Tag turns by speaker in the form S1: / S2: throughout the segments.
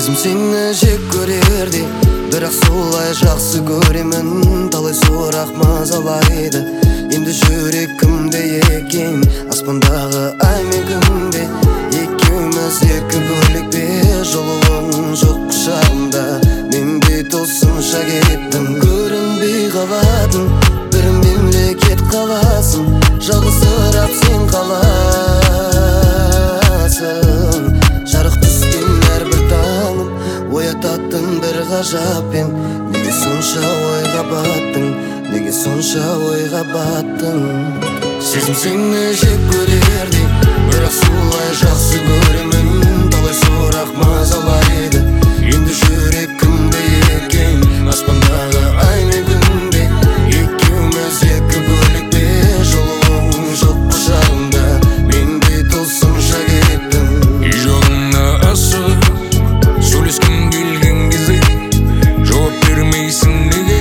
S1: Сезім сені жек көрерде, бірақ солай жақсы көремін. Талай сұрақ мазалайды, енді жүрек кімде екен? Аспандағы ай мен күнде, екеуміз екі бөлек пе? Жылуың жоқ құшағымда, мен бет осынша кеттім. Көрінбей қалатын бір мемлекет қаласың, жалғызсырап сен қаласың. Жарық түскен әрбір таңым оятатын бір ғажаппен. Неге сонша ойға баттың, неге сонша ойға баттың? Сезім сені жек көрерде, бірақ солай жақсы көремін. Талай сұрақ мазалайды, енді жүрек кімде екен? Аспандағы ай мен күнде, екеуміз екі бөлек пе? Жылуың жоқ құшағымда, мен де тылсымша кеттім.
S2: Жаныңа асығып сөйлескім келген кезде жауап бермейсің неге?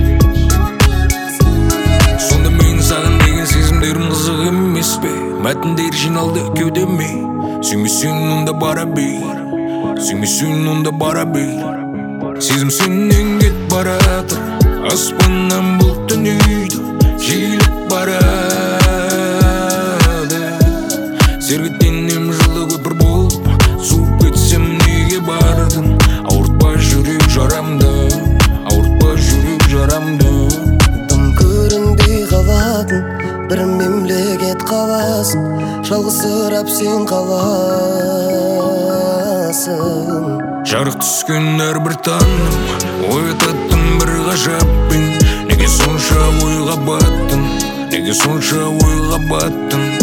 S2: Сонда мен саған деген сезімдерім қызық емес пе? Мәтіндер жиналды кеудеме, сүймесең онда бара бер, сүймесең онда бара бер. Сезім сенен кет баратыр, аспаннан бұлт түнейді, жиіліп барады. Сергітенем жылы көпір болып, суып кетсем неге бардың? Ауыртпа жүрек жарамды, ауыртпа жүрек жарамды.
S1: Дым көрінбей қалатын бір мемлекет қаласың, жалғызсырап сен қаласың.
S2: Жарық түскен әрбір таңым оятатын бір ғажаппен. Неге сонша ойға баттың, неге сонша ойға баттың?